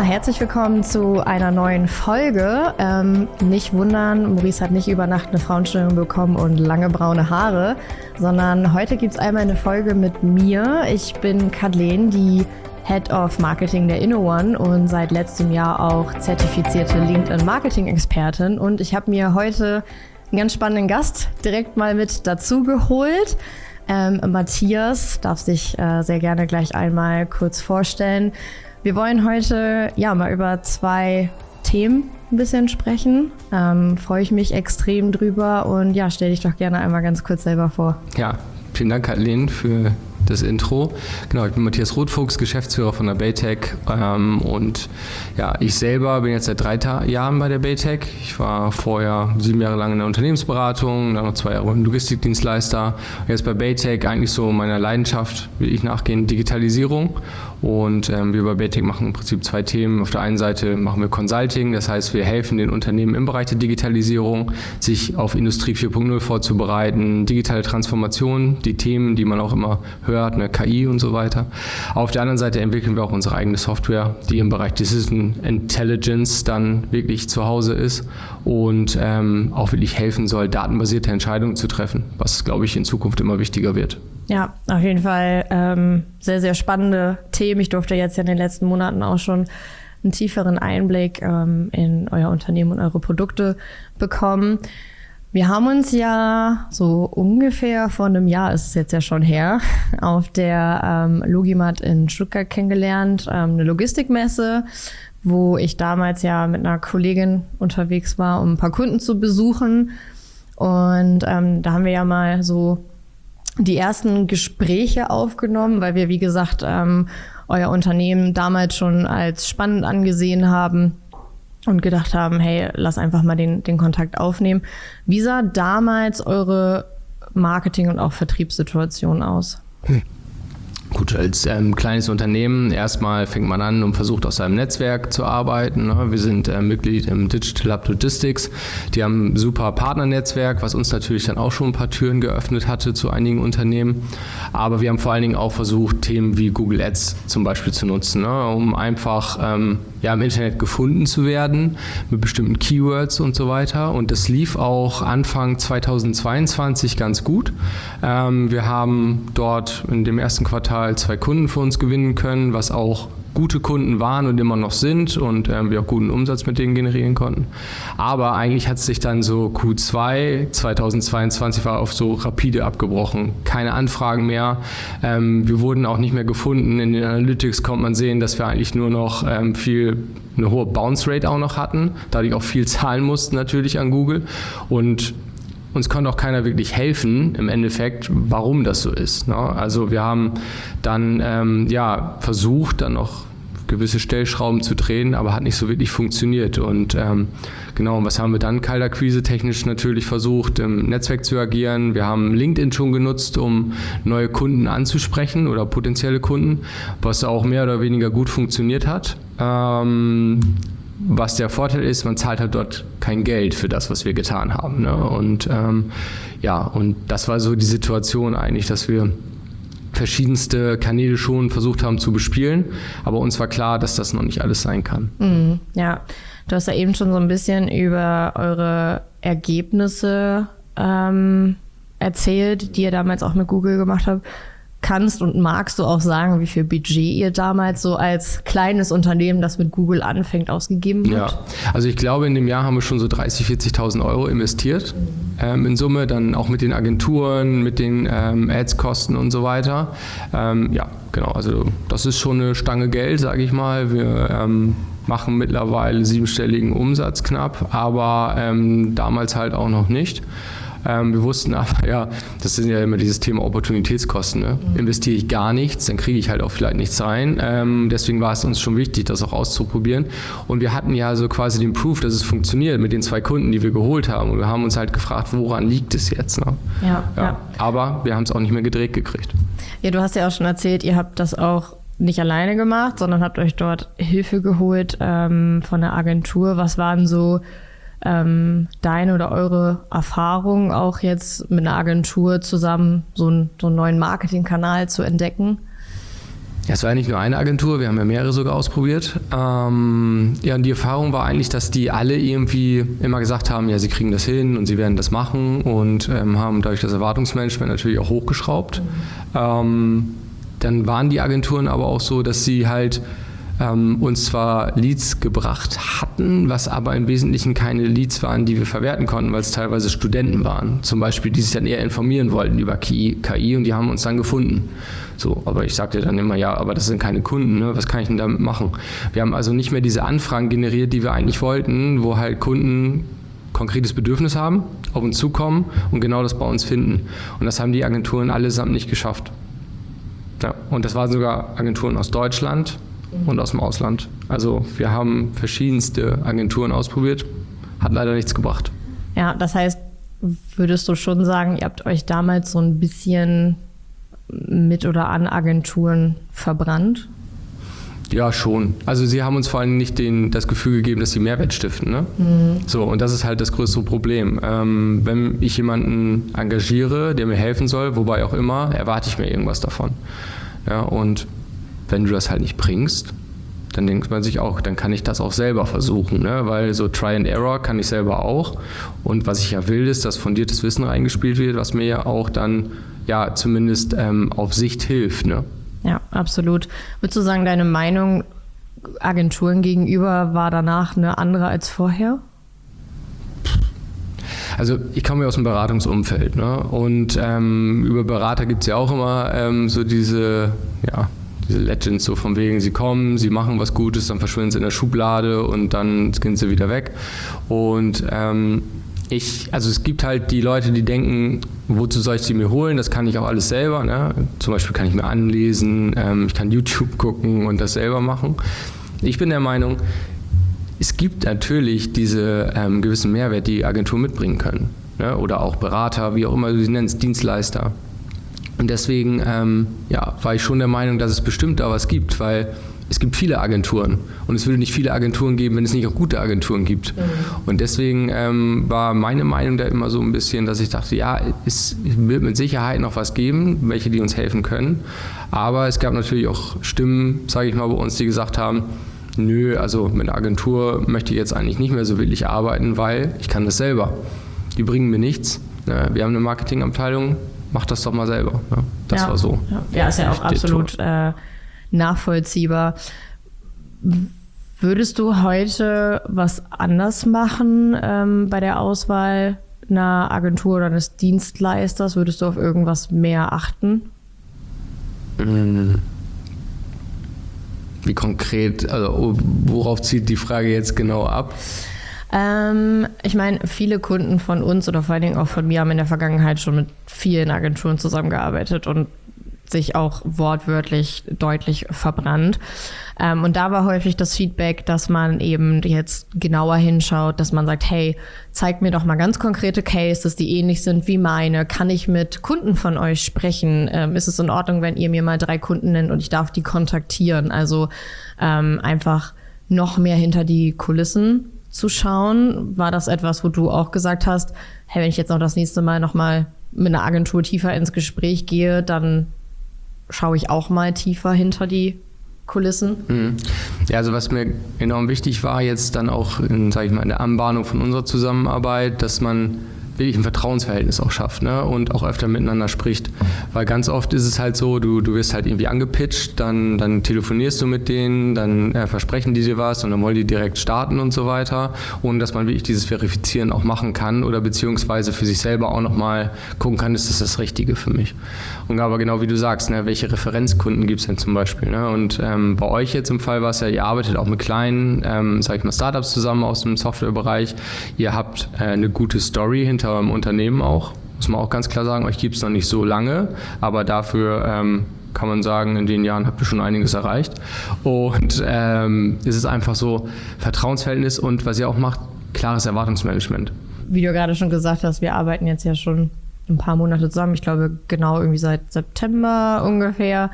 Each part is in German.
herzlich willkommen zu einer neuen Folge. Nicht wundern, Maurice hat nicht über Nacht eine Frauenstellung bekommen und lange braune Haare, sondern heute gibt es einmal eine Folge mit mir. Ich bin Kathleen, die Head of Marketing der InnoOne und seit letztem Jahr auch zertifizierte LinkedIn-Marketing-Expertin. Und ich habe mir heute einen ganz spannenden Gast direkt mal mit dazu geholt. Matthias darf sich sehr gerne gleich einmal kurz vorstellen. Wir wollen heute mal über 2 Themen ein bisschen sprechen. Freue ich mich extrem drüber und stell dich doch gerne einmal ganz kurz selber vor. Ja, vielen Dank, Kathleen, für das Intro. Genau, ich bin Matthias Rothfuchs, Geschäftsführer von der Baytech und ich selber bin jetzt seit 3 Jahren bei der Baytech. Ich war vorher 7 Jahre lang in der Unternehmensberatung, dann noch 2 Jahre im Logistikdienstleister. Und jetzt bei Baytech eigentlich so meiner Leidenschaft, will ich nachgehen, Digitalisierung. Und wir bei Baytech machen im Prinzip 2 Themen. Auf der einen Seite machen wir Consulting, das heißt, wir helfen den Unternehmen im Bereich der Digitalisierung, sich auf Industrie 4.0 vorzubereiten, digitale Transformation, die Themen, die man auch immer hört, eine KI und so weiter. Auf der anderen Seite entwickeln wir auch unsere eigene Software, die im Bereich Decision Intelligence dann wirklich zu Hause ist und auch wirklich helfen soll, datenbasierte Entscheidungen zu treffen, was, glaube ich, in Zukunft immer wichtiger wird. Ja, auf jeden Fall sehr, sehr spannende Themen. Ich durfte jetzt in den letzten Monaten auch schon einen tieferen Einblick in euer Unternehmen und eure Produkte bekommen. Wir haben uns ja so ungefähr vor einem Jahr, ist es jetzt ja schon her, auf der Logimat in Stuttgart kennengelernt, eine Logistikmesse, wo ich damals ja mit einer Kollegin unterwegs war, um ein paar Kunden zu besuchen. Und da haben wir ja mal so die ersten Gespräche aufgenommen, weil wir, wie gesagt, euer Unternehmen damals schon als spannend angesehen haben und gedacht haben, hey, lass einfach mal den Kontakt aufnehmen. Wie sah damals eure Marketing- und auch Vertriebssituation aus? Gut, als kleines Unternehmen erstmal fängt man an und versucht aus seinem Netzwerk zu arbeiten. Ne? Wir sind Mitglied im Digital Hub Logistics. Die haben ein super Partnernetzwerk, was uns natürlich dann auch schon ein paar Türen geöffnet hatte zu einigen Unternehmen. Aber wir haben vor allen Dingen auch versucht, Themen wie Google Ads zum Beispiel zu nutzen, ne? Um einfach im Internet gefunden zu werden mit bestimmten Keywords und so weiter. Und das lief auch Anfang 2022 ganz gut. Wir haben dort in dem ersten Quartal 2 Kunden für uns gewinnen können, was auch gute Kunden waren und immer noch sind und wir auch guten Umsatz mit denen generieren konnten. Aber eigentlich hat es sich dann so Q2 2022 war auf so rapide abgebrochen. Keine Anfragen mehr. Wir wurden auch nicht mehr gefunden. In den Analytics konnte man sehen, dass wir eigentlich nur noch eine hohe Bounce Rate auch noch hatten, da die auch viel zahlen mussten natürlich an Google und uns konnte auch keiner wirklich helfen, im Endeffekt, warum das so ist. Ne? Also wir haben dann versucht, dann noch gewisse Stellschrauben zu drehen, aber hat nicht so wirklich funktioniert. Und was haben wir dann? Kaltakquise technisch natürlich versucht, im Netzwerk zu agieren. Wir haben LinkedIn schon genutzt, um neue Kunden anzusprechen oder potenzielle Kunden, was auch mehr oder weniger gut funktioniert hat. Was der Vorteil ist, man zahlt halt dort kein Geld für das, was wir getan haben. Ne? Und und das war so die Situation eigentlich, dass wir verschiedenste Kanäle schon versucht haben zu bespielen, aber uns war klar, dass das noch nicht alles sein kann. Ja, du hast ja eben schon so ein bisschen über eure Ergebnisse erzählt, die ihr damals auch mit Google gemacht habt. Kannst und magst du auch sagen, wie viel Budget ihr damals so als kleines Unternehmen, das mit Google anfängt, ausgegeben habt? Ja, also ich glaube, in dem Jahr haben wir schon so 30.000, 40.000 Euro investiert in Summe, dann auch mit den Agenturen, mit den Ads-Kosten und so weiter. Also das ist schon eine Stange Geld, sage ich mal. Wir machen mittlerweile 7-stelligen Umsatz knapp, aber damals halt auch noch nicht. Wir wussten aber, das sind ja immer dieses Thema Opportunitätskosten. Ne? Investiere ich gar nichts, dann kriege ich halt auch vielleicht nichts rein. Deswegen war es uns schon wichtig, das auch auszuprobieren. Und wir hatten ja so quasi den Proof, dass es funktioniert mit den 2 Kunden, die wir geholt haben. Und wir haben uns halt gefragt, woran liegt es jetzt? Ne? Ja. Aber wir haben es auch nicht mehr gedreht gekriegt. Ja, du hast ja auch schon erzählt, ihr habt das auch nicht alleine gemacht, sondern habt euch dort Hilfe geholt von der Agentur. Was waren so deine oder eure Erfahrungen auch jetzt mit einer Agentur zusammen so einen neuen Marketingkanal zu entdecken? Ja, es war ja nicht nur eine Agentur, wir haben ja mehrere sogar ausprobiert. Ja, und die Erfahrung war eigentlich, dass die alle irgendwie immer gesagt haben, ja, sie kriegen das hin und sie werden das machen und haben dadurch das Erwartungsmanagement natürlich auch hochgeschraubt. Dann waren die Agenturen aber auch so, dass sie halt uns zwar Leads gebracht hatten, was aber im Wesentlichen keine Leads waren, die wir verwerten konnten, weil es teilweise Studenten waren, zum Beispiel, die sich dann eher informieren wollten über KI und die haben uns dann gefunden. So, aber ich sagte dann immer, ja, aber das sind keine Kunden, ne? Was kann ich denn damit machen? Wir haben also nicht mehr diese Anfragen generiert, die wir eigentlich wollten, wo halt Kunden konkretes Bedürfnis haben, auf uns zukommen und genau das bei uns finden. Und das haben die Agenturen allesamt nicht geschafft. Ja, und das waren sogar Agenturen aus Deutschland und aus dem Ausland. Also wir haben verschiedenste Agenturen ausprobiert, hat leider nichts gebracht. Ja, das heißt, würdest du schon sagen, ihr habt euch damals so ein bisschen mit oder an Agenturen verbrannt? Ja, schon. Also sie haben uns vor allem nicht das Gefühl gegeben, dass sie Mehrwert stiften. Ne? So, und das ist halt das größte Problem. Wenn ich jemanden engagiere, der mir helfen soll, wobei auch immer, erwarte ich mir irgendwas davon. Ja, und wenn du das halt nicht bringst, dann denkt man sich auch, dann kann ich das auch selber versuchen, ne? Weil so Try and Error kann ich selber auch. Und was ich ja will, ist, dass fundiertes Wissen reingespielt wird, was mir ja auch dann ja zumindest auf Sicht hilft. Ne? Ja, absolut. Würdest du sagen, deine Meinung Agenturen gegenüber war danach eine andere als vorher? Also ich komme ja aus dem Beratungsumfeld, ne? Und über Berater gibt es ja auch immer so diese Legends, so von wegen, sie kommen, sie machen was Gutes, dann verschwinden sie in der Schublade und dann gehen sie wieder weg. Und also es gibt halt die Leute, die denken, wozu soll ich die mir holen? Das kann ich auch alles selber. Ne? Zum Beispiel kann ich mir anlesen, ich kann YouTube gucken und das selber machen. Ich bin der Meinung, es gibt natürlich diese gewissen Mehrwert, die Agenturen mitbringen können. Ne? Oder auch Berater, wie auch immer du sie nennst, Dienstleister. Und deswegen war ich schon der Meinung, dass es bestimmt da was gibt, weil es gibt viele Agenturen und es würde nicht viele Agenturen geben, wenn es nicht auch gute Agenturen gibt. Und deswegen war meine Meinung da immer so ein bisschen, dass ich dachte, ja, es wird mit Sicherheit noch was geben, welche, die uns helfen können. Aber es gab natürlich auch Stimmen, sage ich mal, bei uns, die gesagt haben, nö, also mit einer Agentur möchte ich jetzt eigentlich nicht mehr so wirklich arbeiten, weil ich kann das selber. Die bringen mir nichts. Wir haben eine Marketingabteilung, mach das doch mal selber. Das war so. Ja, ist ja auch absolut nachvollziehbar. Würdest du heute was anders machen bei der Auswahl einer Agentur oder eines Dienstleisters? Würdest du auf irgendwas mehr achten? Wie konkret, also worauf zielt die Frage jetzt genau ab? Ich meine, viele Kunden von uns oder vor allen Dingen auch von mir haben in der Vergangenheit schon mit vielen Agenturen zusammengearbeitet und sich auch wortwörtlich deutlich verbrannt. Und da war häufig das Feedback, dass man eben jetzt genauer hinschaut, dass man sagt, hey, zeigt mir doch mal ganz konkrete Cases, die ähnlich sind wie meine. Kann ich mit Kunden von euch sprechen? Ist es in Ordnung, wenn ihr mir mal 3 Kunden nennt und ich darf die kontaktieren? Also einfach noch mehr hinter die Kulissen zu schauen. War das etwas, wo du auch gesagt hast, hey, wenn ich jetzt noch das nächste Mal noch mal mit einer Agentur tiefer ins Gespräch gehe, dann schaue ich auch mal tiefer hinter die Kulissen? Ja, also was mir enorm wichtig war jetzt dann auch in der Anbahnung von unserer Zusammenarbeit, dass man wirklich ein Vertrauensverhältnis auch schafft, ne? Und auch öfter miteinander spricht. Weil ganz oft ist es halt so, du wirst halt irgendwie angepitcht, dann telefonierst du mit denen, dann versprechen die dir was und dann wollen die direkt starten und so weiter, ohne dass man wirklich dieses Verifizieren auch machen kann oder beziehungsweise für sich selber auch nochmal gucken kann, ist das Richtige für mich. Und aber genau wie du sagst, ne, welche Referenzkunden gibt es denn zum Beispiel? Ne? Und bei euch jetzt im Fall war es ja, ihr arbeitet auch mit kleinen, Startups zusammen aus dem Softwarebereich. Ihr habt eine gute Story hinter eurem Unternehmen auch, muss man auch ganz klar sagen, euch gibt es noch nicht so lange, aber dafür kann man sagen, in den Jahren habt ihr schon einiges erreicht. Und es ist einfach so Vertrauensverhältnis und was ihr auch macht, klares Erwartungsmanagement. Wie du gerade schon gesagt hast, wir arbeiten jetzt ja schon ein paar Monate zusammen. Ich glaube, genau irgendwie seit September ungefähr.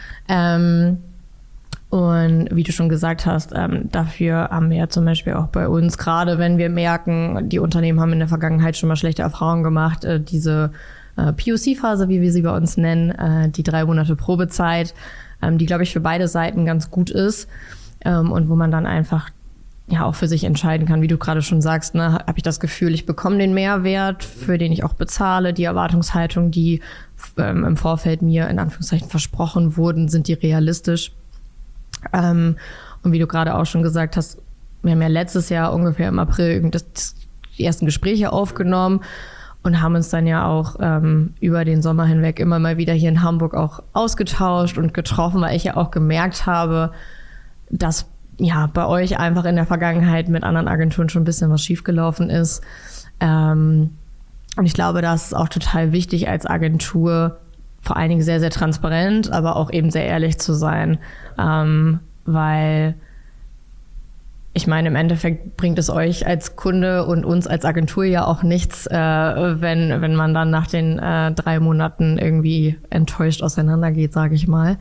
Und wie du schon gesagt hast, dafür haben wir ja zum Beispiel auch bei uns, gerade wenn wir merken, die Unternehmen haben in der Vergangenheit schon mal schlechte Erfahrungen gemacht, diese POC-Phase, wie wir sie bei uns nennen, die 3 Monate Probezeit, die, glaube ich, für beide Seiten ganz gut ist und wo man dann einfach ja auch für sich entscheiden kann, wie du gerade schon sagst, ne, habe ich das Gefühl, ich bekomme den Mehrwert, für den ich auch bezahle, die Erwartungshaltung, die im Vorfeld mir in Anführungszeichen versprochen wurden, sind die realistisch? Und wie du gerade auch schon gesagt hast, wir haben ja letztes Jahr ungefähr im April die ersten Gespräche aufgenommen und haben uns dann ja auch über den Sommer hinweg immer mal wieder hier in Hamburg auch ausgetauscht und getroffen, weil ich ja auch gemerkt habe, dass ja bei euch einfach in der Vergangenheit mit anderen Agenturen schon ein bisschen was schiefgelaufen ist. Und ich glaube, das ist auch total wichtig als Agentur, vor allen Dingen sehr, sehr transparent, aber auch eben sehr ehrlich zu sein, weil ich meine, im Endeffekt bringt es euch als Kunde und uns als Agentur ja auch nichts, wenn man dann nach den 3 Monaten irgendwie enttäuscht auseinandergeht, sage ich mal.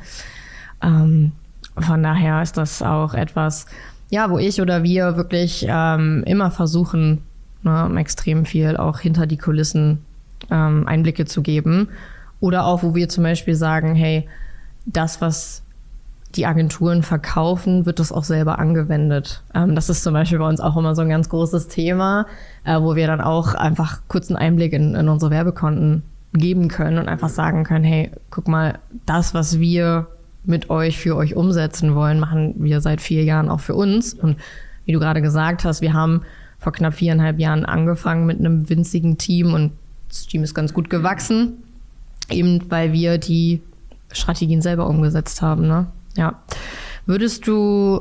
Von daher ist das auch etwas, ja, wo ich oder wir wirklich immer versuchen, extrem viel auch hinter die Kulissen Einblicke zu geben. Oder auch, wo wir zum Beispiel sagen, hey, das, was die Agenturen verkaufen, wird das auch selber angewendet. Das ist zum Beispiel bei uns auch immer so ein ganz großes Thema, wo wir dann auch einfach kurz einen Einblick in unsere Werbekonten geben können und einfach sagen können, hey, guck mal, das, was wir mit euch, für euch umsetzen wollen, machen wir seit 4 Jahren auch für uns. Und wie du gerade gesagt hast, wir haben vor knapp 4,5 Jahren angefangen mit einem winzigen Team und das Team ist ganz gut gewachsen, eben weil wir die Strategien selber umgesetzt haben, ne? Ja. Würdest du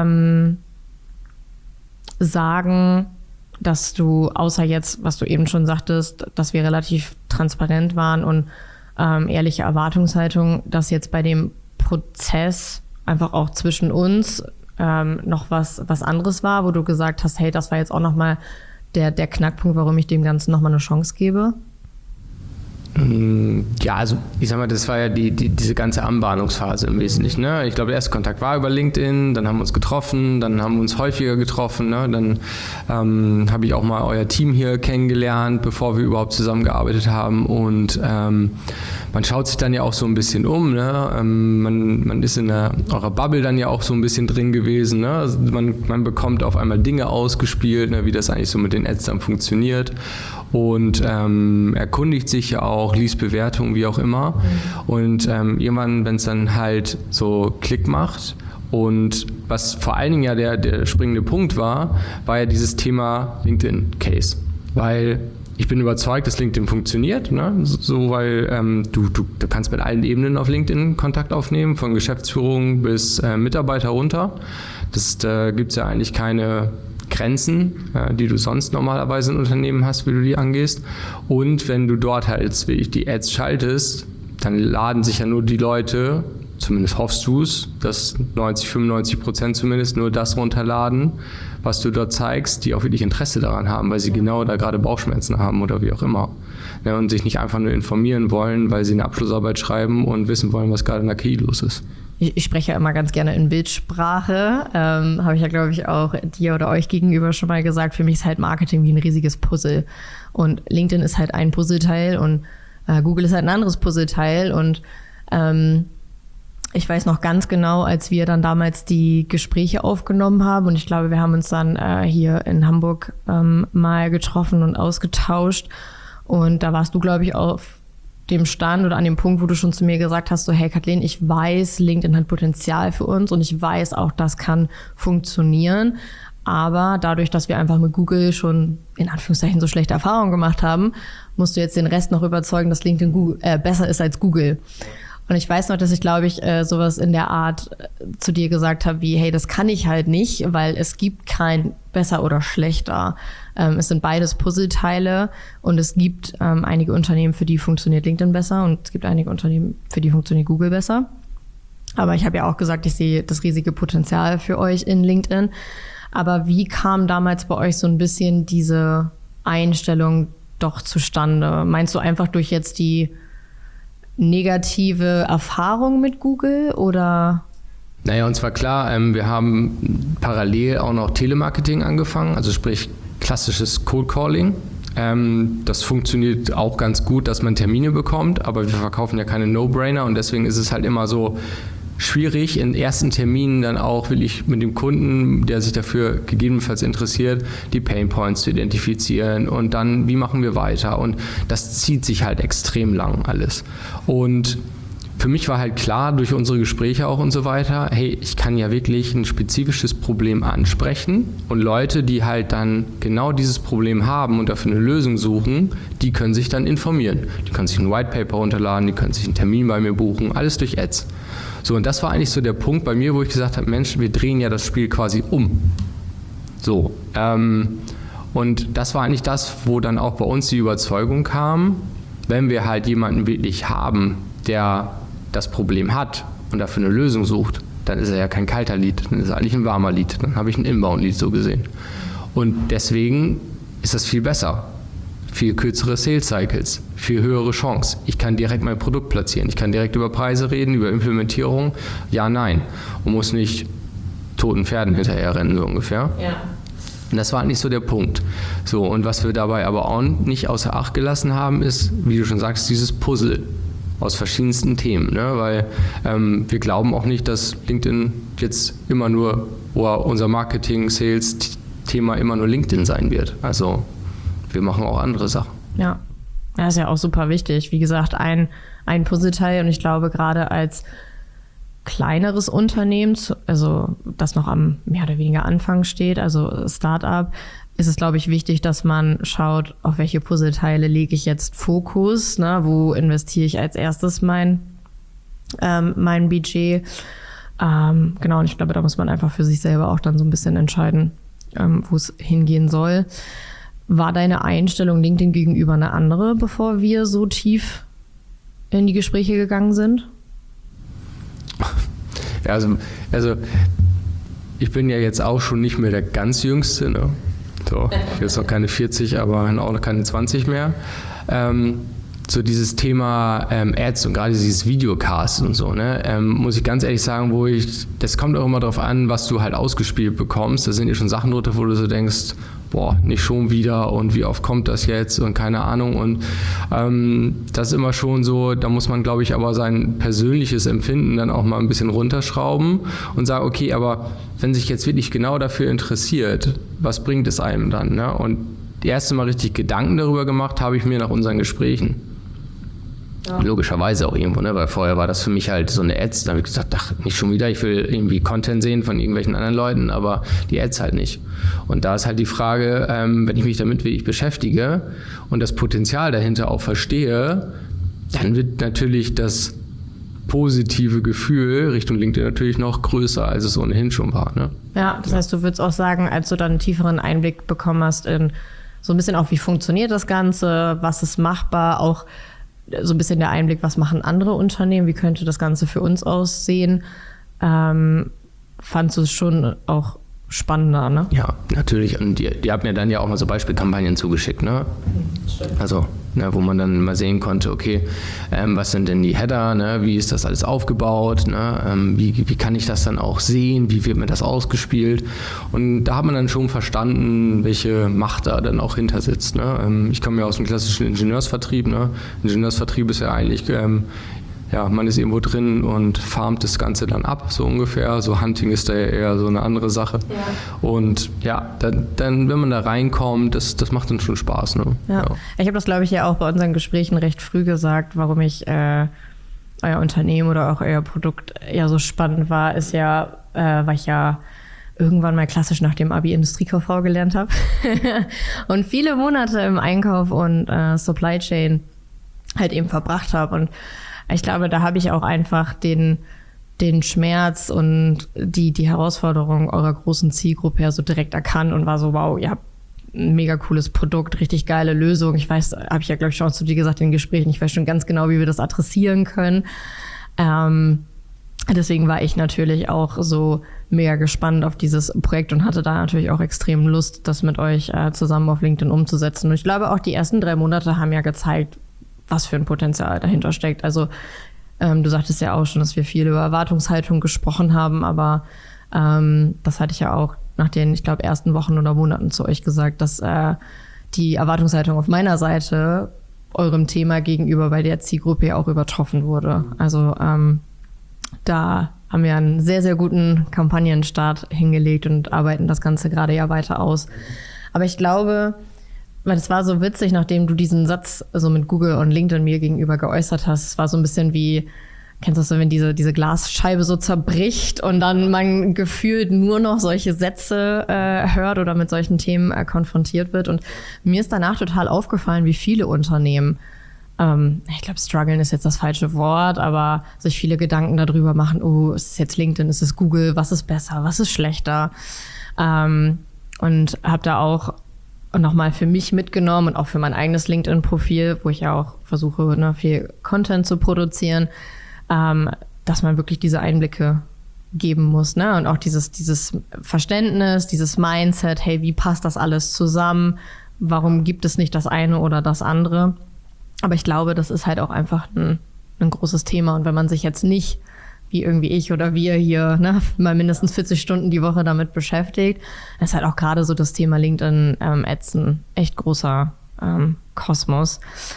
sagen, dass du, außer jetzt, was du eben schon sagtest, dass wir relativ transparent waren und ehrliche Erwartungshaltung, dass jetzt bei dem Prozess einfach auch zwischen uns noch was anderes war, wo du gesagt hast, hey, das war jetzt auch nochmal der Knackpunkt, warum ich dem Ganzen nochmal eine Chance gebe? Ja, also ich sag mal, das war ja diese ganze Anbahnungsphase im Wesentlichen. Ne? Ich glaube, der erste Kontakt war über LinkedIn, dann haben wir uns getroffen, dann haben wir uns häufiger getroffen. Ne? Dann habe ich auch mal euer Team hier kennengelernt, bevor wir überhaupt zusammengearbeitet haben. Und man schaut sich dann ja auch so ein bisschen um. Ne? Man ist in eurer Bubble dann ja auch so ein bisschen drin gewesen. Ne? Also man bekommt auf einmal Dinge ausgespielt, ne? Wie das eigentlich so mit den Ads dann funktioniert. Und erkundigt sich ja auch, liest Bewertungen, wie auch immer. Und irgendwann, wenn es dann halt so Klick macht und was vor allen Dingen ja der springende Punkt war ja dieses Thema LinkedIn-Case. Weil ich bin überzeugt, dass LinkedIn funktioniert, ne? So, weil du kannst mit allen Ebenen auf LinkedIn Kontakt aufnehmen, von Geschäftsführung bis Mitarbeiter runter. Da gibt es ja eigentlich keine Grenzen, die du sonst normalerweise in Unternehmen hast, wie du die angehst. Und wenn du dort halt wirklich die Ads schaltest, dann laden sich ja nur die Leute, zumindest hoffst du es, dass 95% zumindest nur das runterladen, was du dort zeigst, die auch wirklich Interesse daran haben, weil sie genau da gerade Bauchschmerzen haben oder wie auch immer. Ja, und sich nicht einfach nur informieren wollen, weil sie eine Abschlussarbeit schreiben und wissen wollen, was gerade in der KI los ist. Ich spreche ja immer ganz gerne in Bildsprache. Habe ich ja, glaube ich, auch dir oder euch gegenüber schon mal gesagt. Für mich ist halt Marketing wie ein riesiges Puzzle. Und LinkedIn ist halt ein Puzzleteil und Google ist halt ein anderes Puzzleteil. Und ich weiß noch ganz genau, als wir dann damals die Gespräche aufgenommen haben. Und ich glaube, wir haben uns dann hier in Hamburg mal getroffen und ausgetauscht. Und da warst du, glaube ich, auf dem Stand oder an dem Punkt, wo du schon zu mir gesagt hast, so hey Kathleen, ich weiß, LinkedIn hat Potenzial für uns und ich weiß auch, das kann funktionieren. Aber dadurch, dass wir einfach mit Google schon in Anführungszeichen so schlechte Erfahrungen gemacht haben, musst du jetzt den Rest noch überzeugen, dass LinkedIn besser ist als Google. Und ich weiß noch, dass ich, glaube ich, sowas in der Art zu dir gesagt habe, wie, hey, das kann ich halt nicht, weil es gibt kein besser oder schlechter. Es sind beides Puzzleteile und es gibt einige Unternehmen, für die funktioniert LinkedIn besser und es gibt einige Unternehmen, für die funktioniert Google besser. Aber ich habe ja auch gesagt, ich sehe das riesige Potenzial für euch in LinkedIn. Aber wie kam damals bei euch so ein bisschen diese Einstellung doch zustande? Meinst du einfach durch jetzt die negative Erfahrung mit Google oder? Naja, und zwar klar, wir haben parallel auch noch Telemarketing angefangen, also sprich klassisches Cold Calling. Das funktioniert auch ganz gut, dass man Termine bekommt, aber wir verkaufen ja keine No-Brainer und deswegen ist es halt immer so schwierig, in ersten Terminen dann auch wirklich mit dem Kunden, der sich dafür gegebenenfalls interessiert, die Painpoints zu identifizieren und dann, wie machen wir weiter? Und das zieht sich halt extrem lang alles. Und für mich war halt klar, durch unsere Gespräche auch und so weiter, hey, ich kann ja wirklich ein spezifisches Problem ansprechen und Leute, die halt dann genau dieses Problem haben und dafür eine Lösung suchen, die können sich dann informieren. Die können sich ein White Paper runterladen, die können sich einen Termin bei mir buchen, alles durch Ads. So, und das war eigentlich so der Punkt bei mir, wo ich gesagt habe, Mensch, wir drehen ja das Spiel quasi um. So, und das war eigentlich das, wo dann auch bei uns die Überzeugung kam, wenn wir halt jemanden wirklich haben, der das Problem hat und dafür eine Lösung sucht, dann ist er ja kein kalter Lead, dann ist er eigentlich ein warmer Lead, dann habe ich ein Inbound-Lead so gesehen. Und deswegen ist das viel besser. Viel kürzere Sales-Cycles, viel höhere Chance. Ich kann direkt mein Produkt platzieren, ich kann direkt über Preise reden, über Implementierung, ja, nein. Und muss nicht toten Pferden hinterher rennen, so ungefähr. Ja. Und das war eigentlich so der Punkt. So, und was wir dabei aber auch nicht außer Acht gelassen haben, ist, wie du schon sagst, dieses Puzzle aus verschiedensten Themen, ne? Weil wir glauben auch nicht, dass LinkedIn jetzt immer nur, oder unser Marketing-Sales-Thema immer nur LinkedIn sein wird. Also wir machen auch andere Sachen. Ja, das ist ja auch super wichtig. Wie gesagt, ein Puzzleteil und ich glaube gerade als kleineres Unternehmen, also das noch am mehr oder weniger Anfang steht, also Startup, ist es, glaube ich, wichtig, dass man schaut, auf welche Puzzleteile lege ich jetzt Fokus, ne? Wo investiere ich als erstes mein Budget. Genau, und ich glaube, da muss man einfach für sich selber auch dann so ein bisschen entscheiden, wo es hingehen soll. War deine Einstellung LinkedIn gegenüber eine andere, bevor wir so tief in die Gespräche gegangen sind? Ja, also ich bin ja jetzt auch schon nicht mehr der ganz Jüngste, ne? So, ich bin jetzt noch keine 40, aber auch noch keine 20 mehr. So dieses Thema Ads und gerade dieses Videocast und so, ne, muss ich ganz ehrlich sagen, das kommt auch immer darauf an, was du halt ausgespielt bekommst. Da sind ja schon Sachen drunter, wo du so denkst, boah, nicht schon wieder und wie oft kommt das jetzt und keine Ahnung. Und das ist immer schon so, da muss man, glaube ich, aber sein persönliches Empfinden dann auch mal ein bisschen runterschrauben und sagen, okay, aber wenn sich jetzt wirklich genau dafür interessiert, was bringt es einem dann? Ne? Und das erste Mal richtig Gedanken darüber gemacht habe ich mir nach unseren Gesprächen. Ja. Logischerweise auch irgendwo, ne? Weil vorher war das für mich halt so eine Ads, da habe ich gesagt, ach, nicht schon wieder, ich will irgendwie Content sehen von irgendwelchen anderen Leuten, aber die Ads halt nicht. Und da ist halt die Frage, wenn ich mich damit wirklich beschäftige und das Potenzial dahinter auch verstehe, dann wird natürlich das positive Gefühl Richtung LinkedIn natürlich noch größer, als es ohnehin schon war. Ne? Ja, das heißt, du würdest auch sagen, als du dann einen tieferen Einblick bekommen hast in so ein bisschen auch, wie funktioniert das Ganze, was ist machbar, auch so ein bisschen der Einblick, was machen andere Unternehmen, wie könnte das Ganze für uns aussehen, fandst du es schon auch spannender, ne? Ja, natürlich. Und die haben mir dann ja auch mal so Beispielkampagnen zugeschickt, ne? Stimmt. Also, ne, wo man dann mal sehen konnte, okay, was sind denn die Header, ne? Wie ist das alles aufgebaut, ne? Wie kann ich das dann auch sehen, wie wird mir das ausgespielt? Und da hat man dann schon verstanden, welche Macht da dann auch hinter sitzt, ne? Ich komme ja aus dem klassischen Ingenieursvertrieb, ne? Ingenieursvertrieb ist ja eigentlich ja, man ist irgendwo drin und farmt das Ganze dann ab, so ungefähr. So Hunting ist da ja eher so eine andere Sache. Ja. Und ja, dann, wenn man da reinkommt, das macht dann schon Spaß. Ne? Ja. Ja. Ich habe das, glaube ich, ja auch bei unseren Gesprächen recht früh gesagt, warum ich euer Unternehmen oder auch euer Produkt ja so spannend war, ist ja, weil ich ja irgendwann mal klassisch nach dem Abi Industriekauffrau gelernt habe und viele Monate im Einkauf und Supply Chain halt eben verbracht habe. Und ich glaube, da habe ich auch einfach den Schmerz und die Herausforderung eurer großen Zielgruppe ja so direkt erkannt und war so, wow, ihr habt ein mega cooles Produkt, richtig geile Lösung. Ich weiß, habe ich ja, glaube ich, schon zu dir gesagt in den Gesprächen, ich weiß schon ganz genau, wie wir das adressieren können. Deswegen war ich natürlich auch so mega gespannt auf dieses Projekt und hatte da natürlich auch extrem Lust, das mit euch zusammen auf LinkedIn umzusetzen. Und ich glaube, auch die ersten 3 Monate haben ja gezeigt, was für ein Potenzial dahinter steckt. Also du sagtest ja auch schon, dass wir viel über Erwartungshaltung gesprochen haben, aber das hatte ich ja auch nach den, ich glaube, ersten Wochen oder Monaten zu euch gesagt, dass die Erwartungshaltung auf meiner Seite eurem Thema gegenüber bei der Zielgruppe ja auch übertroffen wurde. Also da haben wir einen sehr, sehr guten Kampagnenstart hingelegt und arbeiten das Ganze gerade ja weiter aus. Aber ich glaube, weil es war so witzig, nachdem du diesen Satz so mit Google und LinkedIn mir gegenüber geäußert hast, es war so ein bisschen wie, kennst du das so, wenn diese Glasscheibe so zerbricht und dann man gefühlt nur noch solche Sätze hört oder mit solchen Themen konfrontiert wird. Und mir ist danach total aufgefallen, wie viele Unternehmen, ich glaube, strugglen ist jetzt das falsche Wort, aber sich viele Gedanken darüber machen, oh, ist es jetzt LinkedIn, ist es Google, was ist besser, was ist schlechter? Und habe da auch nochmal für mich mitgenommen und auch für mein eigenes LinkedIn-Profil, wo ich ja auch versuche, viel Content zu produzieren, dass man wirklich diese Einblicke geben muss, ne? Und auch dieses Verständnis, dieses Mindset, hey, wie passt das alles zusammen? Warum gibt es nicht das eine oder das andere? Aber ich glaube, das ist halt auch einfach ein großes Thema. Und wenn man sich jetzt nicht, wie irgendwie ich oder wir hier, mal mindestens 40 Stunden die Woche damit beschäftigt, ist halt auch gerade so das Thema LinkedIn Ads ein echt großer Kosmos,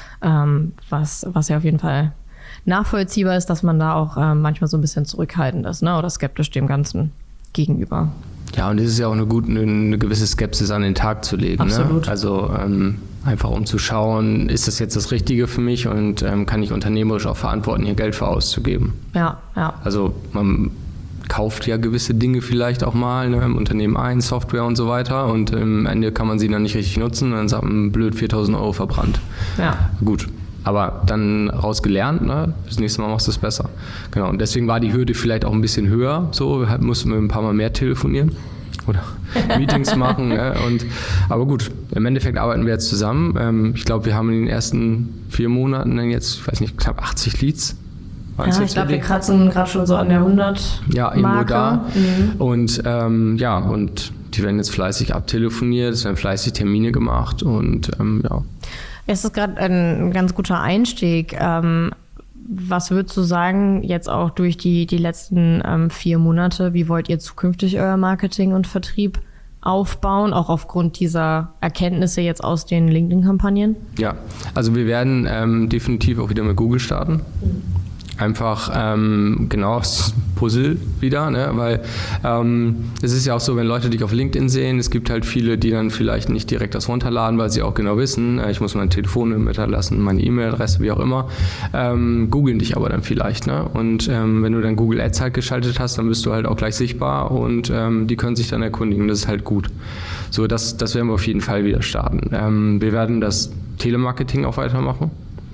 was ja auf jeden Fall nachvollziehbar ist, dass man da auch manchmal so ein bisschen zurückhaltend ist, oder skeptisch dem Ganzen gegenüber. Ja, und es ist ja auch eine gewisse Skepsis an den Tag zu legen. Absolut. Ne? Also einfach um zu schauen, ist das jetzt das Richtige für mich und kann ich unternehmerisch auch verantworten, hier Geld für auszugeben. Ja. Also man kauft ja gewisse Dinge vielleicht auch mal, im Unternehmen ein, Software und so weiter, und am Ende kann man sie dann nicht richtig nutzen und dann sagt man, blöd, 4.000 Euro verbrannt. Ja. Gut. Aber dann rausgelernt, das nächste Mal machst du es besser. Genau, und deswegen war die Hürde vielleicht auch ein bisschen höher. So, mussten wir ein paar Mal mehr telefonieren oder Meetings machen. Aber gut, im Endeffekt arbeiten wir jetzt zusammen. Ich glaube, wir haben in den ersten 4 Monaten dann jetzt, ich weiß nicht, knapp 80 Leads. Ja, ich glaube, wir kratzen gerade schon so an der 100 Ja, irgendwo Marke. da. Und und die werden jetzt fleißig abtelefoniert, es werden fleißig Termine gemacht und ja. Es ist gerade ein ganz guter Einstieg. Was würdest du sagen, jetzt auch durch die letzten 4 Monate, wie wollt ihr zukünftig euer Marketing und Vertrieb aufbauen, auch aufgrund dieser Erkenntnisse jetzt aus den LinkedIn-Kampagnen? Ja, also wir werden definitiv auch wieder mit Google starten. Einfach genau das Puzzle wieder, weil es ist ja auch so, wenn Leute dich auf LinkedIn sehen, es gibt halt viele, die dann vielleicht nicht direkt das runterladen, weil sie auch genau wissen, ich muss mein Telefonnummer hinterlassen, meine E-Mail-Adresse, wie auch immer, googeln dich aber dann vielleicht. Und wenn du dann Google Ads halt geschaltet hast, dann bist du halt auch gleich sichtbar und die können sich dann erkundigen, das ist halt gut. So, das werden wir auf jeden Fall wieder starten. Wir werden das Telemarketing auch weitermachen.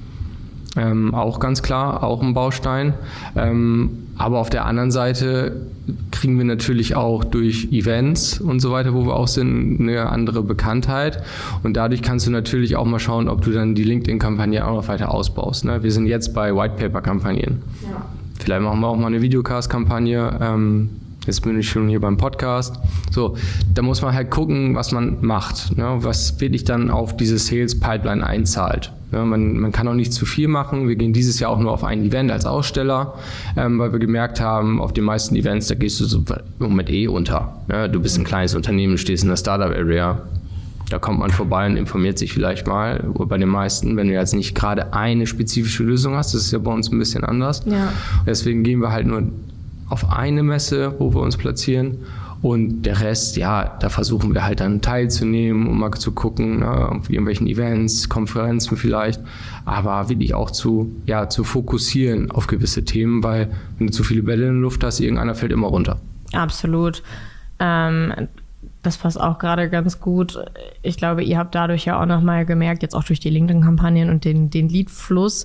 Auch ganz klar, auch ein Baustein. Aber auf der anderen Seite kriegen wir natürlich auch durch Events und so weiter, wo wir auch sind, eine andere Bekanntheit. Und dadurch kannst du natürlich auch mal schauen, ob du dann die LinkedIn-Kampagne auch noch weiter ausbaust. Wir sind jetzt bei Whitepaper-Kampagnen. Ja. Vielleicht machen wir auch mal eine Videocast-Kampagne. Jetzt bin ich schon hier beim Podcast. So, da muss man halt gucken, was man macht, was wirklich dann auf diese Sales-Pipeline einzahlt. Ja, man kann auch nicht zu viel machen. Wir gehen dieses Jahr auch nur auf ein Event als Aussteller, weil wir gemerkt haben, auf den meisten Events, da gehst du so im Moment unter. Ja, du bist ein kleines Unternehmen, stehst in der Startup-Area. Da kommt man vorbei und informiert sich vielleicht mal. Bei den meisten, wenn du jetzt nicht gerade eine spezifische Lösung hast, das ist ja bei uns ein bisschen anders. Ja. Deswegen gehen wir halt nur auf eine Messe, wo wir uns platzieren, und der Rest, ja, da versuchen wir halt dann teilzunehmen, um mal zu gucken, auf irgendwelchen Events, Konferenzen vielleicht, aber wirklich auch zu fokussieren auf gewisse Themen, weil wenn du zu viele Bälle in der Luft hast, irgendeiner fällt immer runter. Absolut. Das passt auch gerade ganz gut. Ich glaube, ihr habt dadurch ja auch nochmal gemerkt, jetzt auch durch die LinkedIn-Kampagnen und den Lead-Fluss,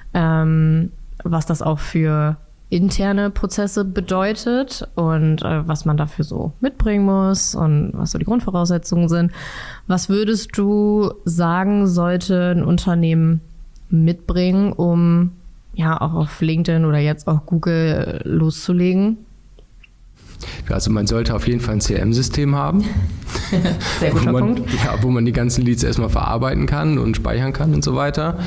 was das auch für interne Prozesse bedeutet und was man dafür so mitbringen muss und was so die Grundvoraussetzungen sind. Was würdest du sagen, sollte ein Unternehmen mitbringen, um ja auch auf LinkedIn oder jetzt auch Google loszulegen? Also man sollte auf jeden Fall ein CRM-System haben. Sehr guter Punkt. Ja, wo man die ganzen Leads erstmal verarbeiten kann und speichern kann und so weiter.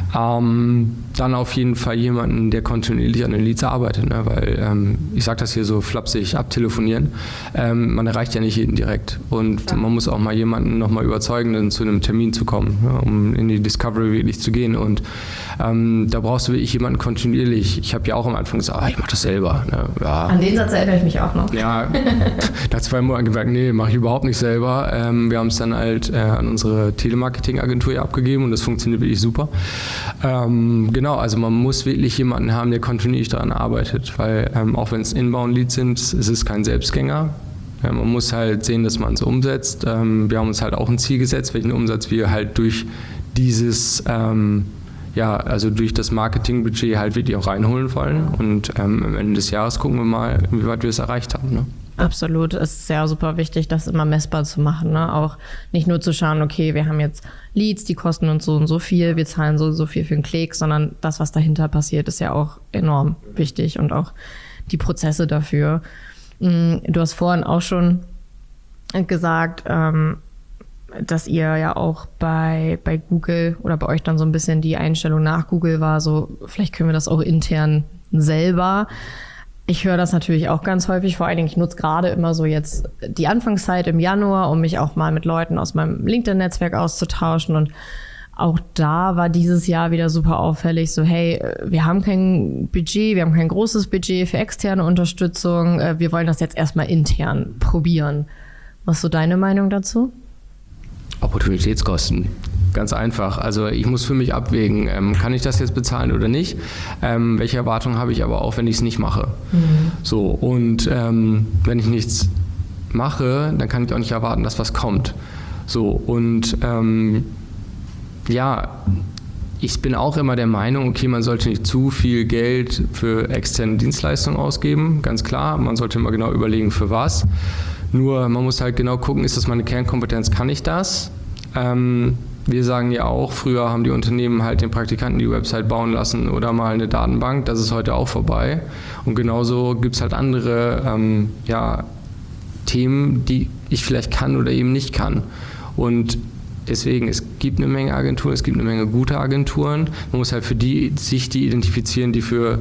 Dann auf jeden Fall jemanden, der kontinuierlich an den Leads arbeitet, ne? Weil ich sage das hier so flapsig, abtelefonieren, man erreicht ja nicht jeden direkt und man muss auch mal jemanden nochmal überzeugen, dann zu einem Termin zu kommen, ja, um in die Discovery wirklich zu gehen und da brauchst du wirklich jemanden kontinuierlich. Ich habe ja auch am Anfang gesagt, ich mache das selber. Ne? Ja. An den Satz erinnere ich mich auch noch. Ja, nach 2 Monaten gemerkt, nee, mache ich überhaupt nicht selber. Wir haben es dann halt an unsere Telemarketing-Agentur abgegeben und das funktioniert wirklich super. Genau, also man muss wirklich jemanden haben, der kontinuierlich daran arbeitet, weil auch wenn es Inbound-Leads sind, ist es kein Selbstgänger. Ja, man muss halt sehen, dass man es umsetzt. Wir haben uns halt auch ein Ziel gesetzt, welchen Umsatz wir halt durch dieses also durch das Marketingbudget halt wirklich auch reinholen wollen und am Ende des Jahres gucken wir mal, inwieweit wir es erreicht haben. Ne? Absolut, es ist sehr super wichtig, das immer messbar zu machen, ne? Auch nicht nur zu schauen, okay, wir haben jetzt Leads, die kosten uns so und so viel, wir zahlen so und so viel für einen Klick, sondern das, was dahinter passiert, ist ja auch enorm wichtig und auch die Prozesse dafür. Du hast vorhin auch schon gesagt, dass ihr ja auch bei Google oder bei euch dann so ein bisschen die Einstellung nach Google war, so vielleicht können wir das auch intern selber. Ich höre das natürlich auch ganz häufig, vor allen Dingen, ich nutze gerade immer so jetzt die Anfangszeit im Januar, um mich auch mal mit Leuten aus meinem LinkedIn-Netzwerk auszutauschen und auch da war dieses Jahr wieder super auffällig, so hey, wir haben kein Budget, wir haben kein großes Budget für externe Unterstützung, wir wollen das jetzt erstmal intern probieren. Was ist so deine Meinung dazu? Opportunitätskosten. Ganz einfach. Also ich muss für mich abwägen, kann ich das jetzt bezahlen oder nicht? Welche Erwartungen habe ich aber auch, wenn ich es nicht mache? So, und wenn ich nichts mache, dann kann ich auch nicht erwarten, dass was kommt. So, und ich bin auch immer der Meinung, okay, man sollte nicht zu viel Geld für externe Dienstleistungen ausgeben, ganz klar. Man sollte immer genau überlegen, für was. Nur man muss halt genau gucken, ist das meine Kernkompetenz, kann ich das? Wir sagen ja auch, früher haben die Unternehmen halt den Praktikanten die Website bauen lassen oder mal eine Datenbank, das ist heute auch vorbei. Und genauso gibt es halt andere Themen, die ich vielleicht kann oder eben nicht kann. Und deswegen, es gibt eine Menge Agenturen, es gibt eine Menge gute Agenturen. Man muss halt für sich die identifizieren, die für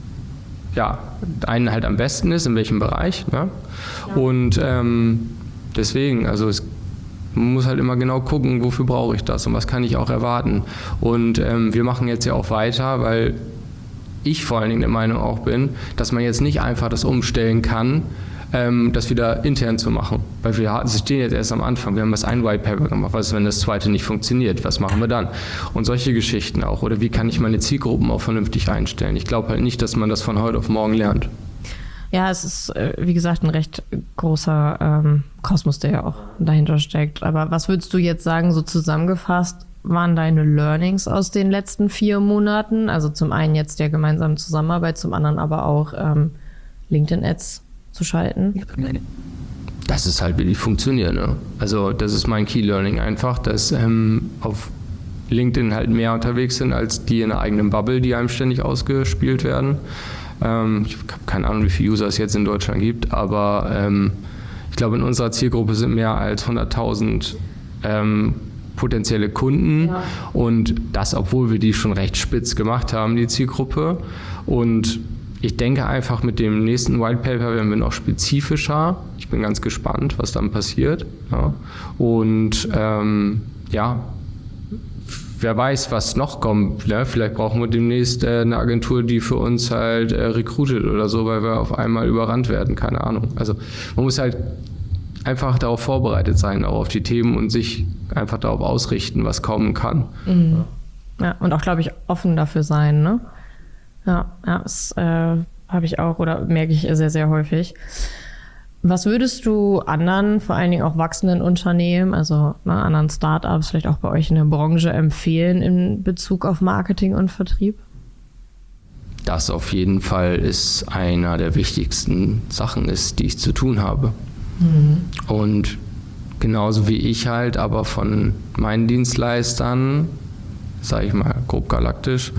einen halt am besten ist, in welchem Bereich. Ne? Ja. Und deswegen, also man muss halt immer genau gucken, wofür brauche ich das und was kann ich auch erwarten. Und wir machen jetzt ja auch weiter, weil ich vor allen Dingen der Meinung auch bin, dass man jetzt nicht einfach das umstellen kann, das wieder intern zu machen. Weil wir stehen jetzt erst am Anfang, wir haben das ein White Paper gemacht, was ist, wenn das zweite nicht funktioniert, was machen wir dann? Und solche Geschichten auch. Oder wie kann ich meine Zielgruppen auch vernünftig einstellen? Ich glaube halt nicht, dass man das von heute auf morgen lernt. Ja, es ist, wie gesagt, ein recht großer Kosmos, der ja auch dahinter steckt. Aber was würdest du jetzt sagen, so zusammengefasst, waren deine Learnings aus den letzten 4 Monaten? Also zum einen jetzt der gemeinsamen Zusammenarbeit, zum anderen aber auch LinkedIn-Ads zu schalten? Das ist halt wirklich funktioniert. Ne? Also das ist mein Key Learning einfach, dass auf LinkedIn halt mehr unterwegs sind als die in der eigenen Bubble, die einem ständig ausgespielt werden. Ich habe keine Ahnung, wie viele User es jetzt in Deutschland gibt, aber ich glaube, in unserer Zielgruppe sind mehr als 100.000 potenzielle Kunden und das, obwohl wir die schon recht spitz gemacht haben, die Zielgruppe. Und ich denke einfach, mit dem nächsten White Paper werden wir noch spezifischer. Ich bin ganz gespannt, was dann passiert. Ja. Und wer weiß, was noch kommt. Ne? Vielleicht brauchen wir demnächst eine Agentur, die für uns halt recruitet oder so, weil wir auf einmal überrannt werden. Keine Ahnung. Also man muss halt einfach darauf vorbereitet sein, auch auf die Themen und sich einfach darauf ausrichten, was kommen kann. Mhm. Ja, und auch, glaube ich, offen dafür sein, ne? Ja, das habe ich auch oder merke ich sehr, sehr häufig. Was würdest du anderen, vor allen Dingen auch wachsenden Unternehmen, also anderen Startups, vielleicht auch bei euch in der Branche empfehlen in Bezug auf Marketing und Vertrieb? Das auf jeden Fall ist einer der wichtigsten Sachen ist, die ich zu tun habe. Mhm. Und genauso wie ich halt, aber von meinen Dienstleistern, sage ich mal grob galaktisch,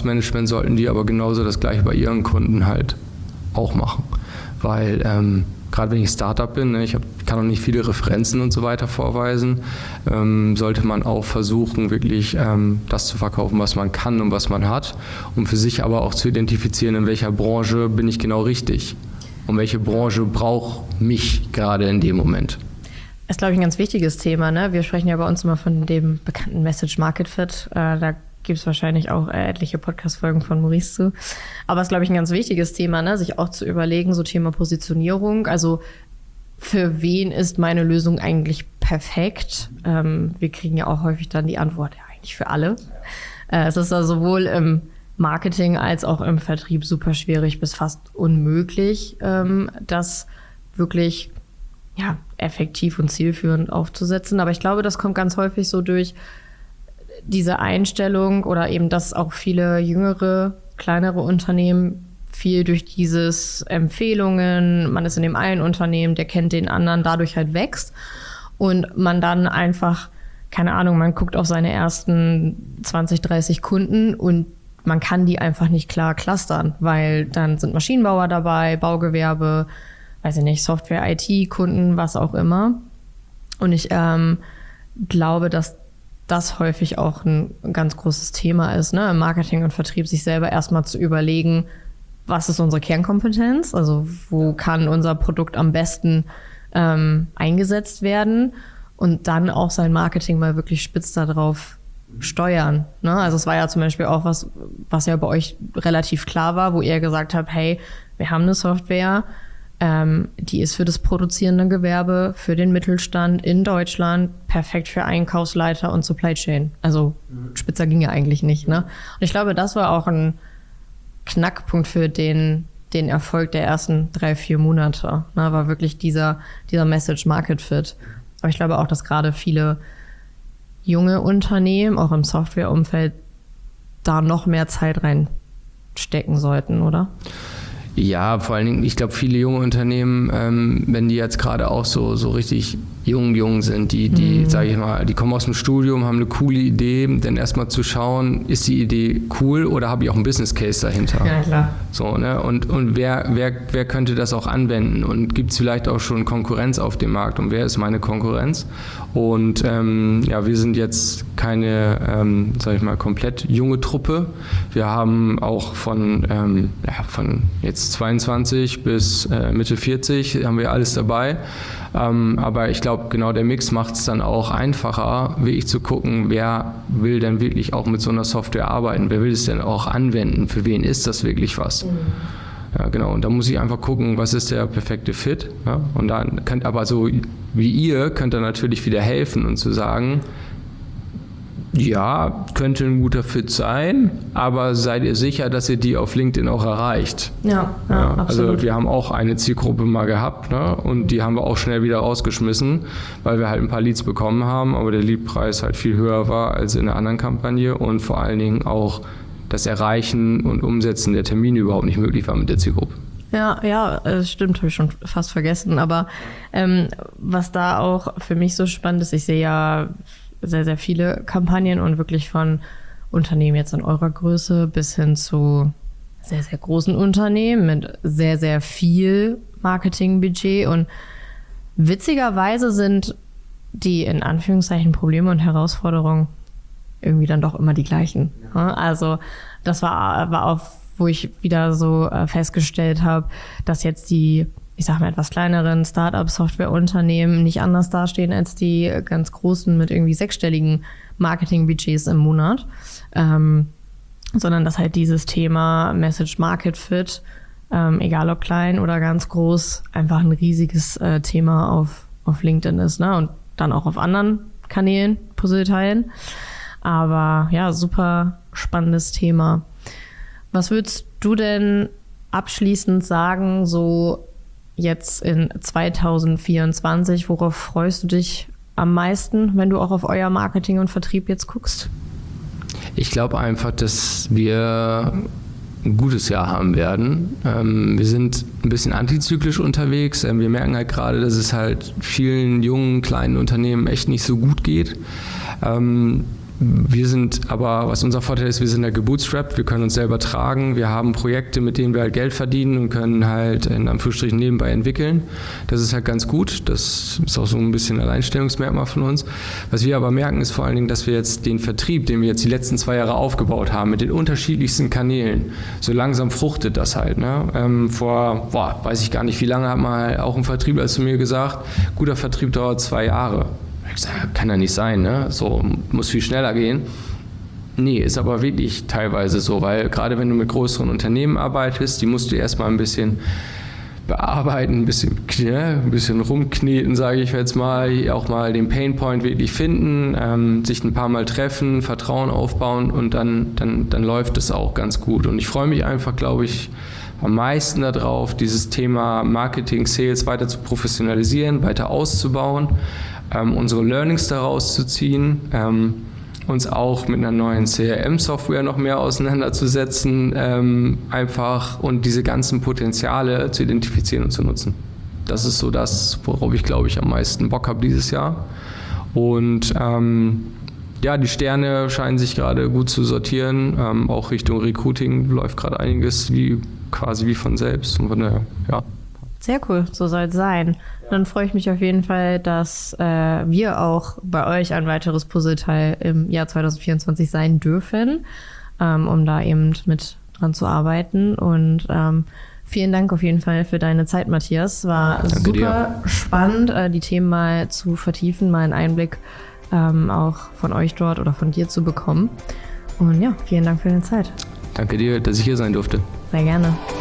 Erwartungsmanagement sollten die aber genauso das gleiche bei ihren Kunden halt auch machen. Weil gerade wenn ich Startup bin, ne, kann noch nicht viele Referenzen und so weiter vorweisen, sollte man auch versuchen, wirklich das zu verkaufen, was man kann und was man hat, um für sich aber auch zu identifizieren, in welcher Branche bin ich genau richtig und welche Branche braucht mich gerade in dem Moment. Das ist, glaube ich, ein ganz wichtiges Thema. Ne? Wir sprechen ja bei uns immer von dem bekannten Message Market Fit. Da gibt es wahrscheinlich auch etliche Podcast-Folgen von Maurice zu. Aber es ist, glaube ich, ein ganz wichtiges Thema, ne? Sich auch zu überlegen, so Thema Positionierung. Also für wen ist meine Lösung eigentlich perfekt? Wir kriegen ja auch häufig dann die Antwort, ja, eigentlich für alle. Es ist also sowohl im Marketing als auch im Vertrieb super schwierig bis fast unmöglich, das wirklich effektiv und zielführend aufzusetzen. Aber ich glaube, das kommt ganz häufig so durch diese Einstellung oder eben, dass auch viele jüngere, kleinere Unternehmen viel durch dieses Empfehlungen, man ist in dem einen Unternehmen, der kennt den anderen, dadurch halt wächst und man dann einfach, keine Ahnung, man guckt auf seine ersten 20, 30 Kunden und man kann die einfach nicht klar clustern, weil dann sind Maschinenbauer dabei, Baugewerbe, weiß ich nicht, Software, IT-Kunden, was auch immer. Und ich glaube, dass das häufig auch ein ganz großes Thema ist, ne? Im Marketing und Vertrieb sich selber erstmal zu überlegen, was ist unsere Kernkompetenz? Also wo kann unser Produkt am besten eingesetzt werden? Und dann auch sein Marketing mal wirklich spitz darauf steuern. Ne? Also es war ja zum Beispiel auch was ja bei euch relativ klar war, wo ihr gesagt habt, hey, wir haben eine Software, die ist für das produzierende Gewerbe, für den Mittelstand in Deutschland perfekt für Einkaufsleiter und Supply Chain. Also spitzer ging ja eigentlich nicht. Ne? Und ich glaube, das war auch ein Knackpunkt für den Erfolg der ersten 3-4 Monate. Ne? War wirklich dieser Message Market Fit. Aber ich glaube auch, dass gerade viele junge Unternehmen, auch im Softwareumfeld, da noch mehr Zeit reinstecken sollten, oder? Ja, vor allen Dingen, ich glaube, viele junge Unternehmen, wenn die jetzt gerade auch so richtig jung sind, die sage ich mal, die kommen aus dem Studium, haben eine coole Idee, dann erstmal zu schauen, ist die Idee cool oder habe ich auch einen Business Case dahinter? Ja, klar. So, ne? Und wer könnte das auch anwenden? Und gibt es vielleicht auch schon Konkurrenz auf dem Markt? Und wer ist meine Konkurrenz? Und wir sind jetzt keine, sage ich mal, komplett junge Truppe. Wir haben auch von jetzt 22 bis Mitte 40 haben wir alles dabei. Aber ich glaube, genau der Mix macht es dann auch einfacher, wirklich zu gucken, wer will denn wirklich auch mit so einer Software arbeiten, wer will es denn auch anwenden, für wen ist das wirklich was. Ja, genau. Und da muss ich einfach gucken, was ist der perfekte Fit. Ja? Und dann könnt aber so wie ihr, könnt ihr natürlich wieder helfen und zu sagen, ja, könnte ein guter Fit sein, aber seid ihr sicher, dass ihr die auf LinkedIn auch erreicht? Ja, absolut. Also wir haben auch eine Zielgruppe mal gehabt, ne? Und die haben wir auch schnell wieder rausgeschmissen, weil wir halt ein paar Leads bekommen haben, aber der Leadpreis halt viel höher war als in einer anderen Kampagne und vor allen Dingen auch das Erreichen und Umsetzen der Termine überhaupt nicht möglich war mit der Zielgruppe. Ja, das stimmt, habe ich schon fast vergessen. Aber was da auch für mich so spannend ist, ich sehe ja sehr, sehr viele Kampagnen und wirklich von Unternehmen jetzt in eurer Größe bis hin zu sehr, sehr großen Unternehmen mit sehr, sehr viel Marketingbudget. Und witzigerweise sind die in Anführungszeichen Probleme und Herausforderungen irgendwie dann doch immer die gleichen. Also das war auch, wo ich wieder so festgestellt habe, dass jetzt die, ich sag mal, etwas kleineren Start-up-Software-Unternehmen nicht anders dastehen als die ganz großen mit irgendwie 6-stelligen Marketing-Budgets im Monat, sondern dass halt dieses Thema Message Market Fit, egal ob klein oder ganz groß, einfach ein riesiges Thema auf LinkedIn ist, ne? Und dann auch auf anderen Kanälen, Puzzleteilen. Aber ja, super spannendes Thema. Was würdest du denn abschließend sagen, so jetzt in 2024, worauf freust du dich am meisten, wenn du auch auf euer Marketing und Vertrieb jetzt guckst? Ich glaube einfach, dass wir ein gutes Jahr haben werden. Wir sind ein bisschen antizyklisch unterwegs. Wir merken halt gerade, dass es halt vielen jungen, kleinen Unternehmen echt nicht so gut geht. Wir sind aber, was unser Vorteil ist, wir sind da gebootstrapped, wir können uns selber tragen, wir haben Projekte, mit denen wir halt Geld verdienen und können halt in Anführungsstrichen nebenbei entwickeln. Das ist halt ganz gut, das ist auch so ein bisschen ein Alleinstellungsmerkmal von uns. Was wir aber merken, ist vor allen Dingen, dass wir jetzt den Vertrieb, den wir jetzt die letzten 2 Jahre aufgebaut haben, mit den unterschiedlichsten Kanälen, so langsam fruchtet das halt. Ne? Weiß ich gar nicht, wie lange hat mal auch ein Vertriebler zu mir gesagt, guter Vertrieb dauert 2 Jahre. Ich sage, kann ja nicht sein, ne? So muss viel schneller gehen. Nee, ist aber wirklich teilweise so, weil gerade wenn du mit größeren Unternehmen arbeitest, die musst du erstmal ein bisschen bearbeiten, ein bisschen rumkneten, sage ich jetzt mal, auch mal den Painpoint wirklich finden, sich ein paar Mal treffen, Vertrauen aufbauen und dann läuft es auch ganz gut. Und ich freue mich einfach, glaube ich, am meisten darauf, dieses Thema Marketing, Sales weiter zu professionalisieren, weiter auszubauen, unsere Learnings daraus zu ziehen, uns auch mit einer neuen CRM-Software noch mehr auseinanderzusetzen, einfach und diese ganzen Potenziale zu identifizieren und zu nutzen. Das ist so das, worauf ich, glaube ich, am meisten Bock habe dieses Jahr. Und die Sterne scheinen sich gerade gut zu sortieren. Auch Richtung Recruiting läuft gerade einiges quasi wie von selbst. Und von daher, ja. Sehr cool, so soll es sein. Dann freue ich mich auf jeden Fall, dass wir auch bei euch ein weiteres Puzzleteil im Jahr 2024 sein dürfen, um da eben mit dran zu arbeiten. Und vielen Dank auf jeden Fall für deine Zeit, Matthias. War Danke super dir. Spannend, die Themen mal zu vertiefen, mal einen Einblick auch von euch dort oder von dir zu bekommen. Und ja, vielen Dank für deine Zeit. Danke dir, dass ich hier sein durfte. Sehr gerne.